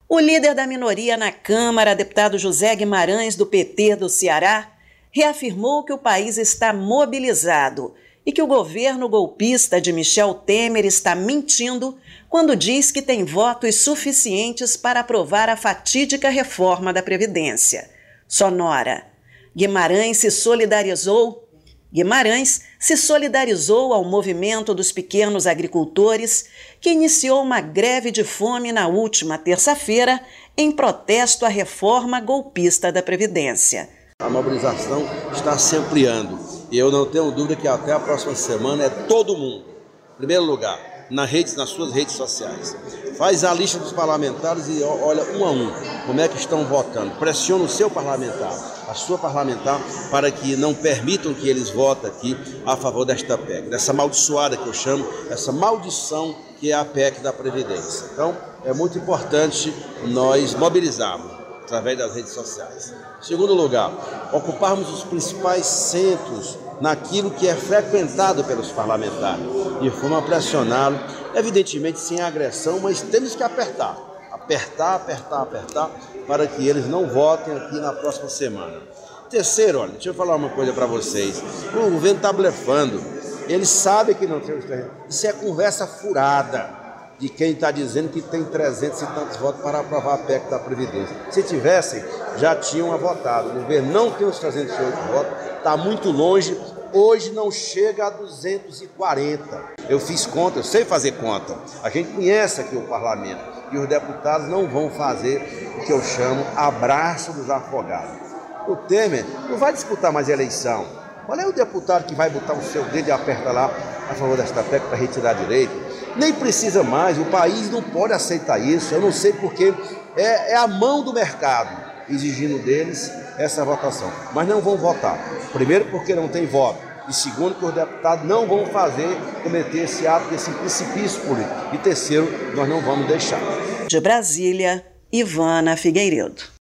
O líder da minoria na Câmara, deputado José Guimarães, do PT do Ceará, reafirmou que o país está mobilizado e que o governo golpista de Michel Temer está mentindo quando diz que tem votos suficientes para aprovar a fatídica reforma da Previdência. Sonora. Guimarães se solidarizou ao movimento dos pequenos agricultores, que iniciou uma greve de fome na última terça-feira em protesto à reforma golpista da Previdência. A mobilização está se ampliando e eu não tenho dúvida que até a próxima semana é todo mundo. Em primeiro lugar, nas suas redes sociais. Faz a lista dos parlamentares e olha um a um como é que estão votando. Pressiona o seu parlamentar, a sua parlamentar, para que não permitam que eles votem aqui a favor desta PEC, dessa amaldiçoada que eu chamo, essa maldição que é a PEC da Previdência. Então, é muito importante nós mobilizarmos através das redes sociais. Em segundo lugar, ocuparmos os principais centros naquilo que é frequentado pelos parlamentares, de forma a pressioná-lo, evidentemente sem agressão, mas temos que apertar, para que eles não votem aqui na próxima semana. Terceiro, olha, deixa eu falar uma coisa para vocês, o governo está blefando, eles sabem que não tem os 300, isso é conversa furada de quem está dizendo que tem 300 e tantos votos para aprovar a PEC da Previdência. Se tivessem, já tinham votado. O governo não tem os 308 votos, está muito longe, hoje não chega a 240. Eu fiz conta, eu sei fazer conta. A gente conhece aqui o parlamento e os deputados não vão fazer o que eu chamo abraço dos afogados. O Temer não vai disputar mais eleição. Qual é o deputado que vai botar o seu dedo e aperta lá a favor desta PEC para retirar direito? Nem precisa mais, o país não pode aceitar isso, eu não sei porque é a mão do mercado exigindo deles essa votação, mas não vão votar. Primeiro porque não tem voto e segundo que os deputados não vão cometer esse ato, esse precipício político. E terceiro, nós não vamos deixar. De Brasília, Ivana Figueiredo.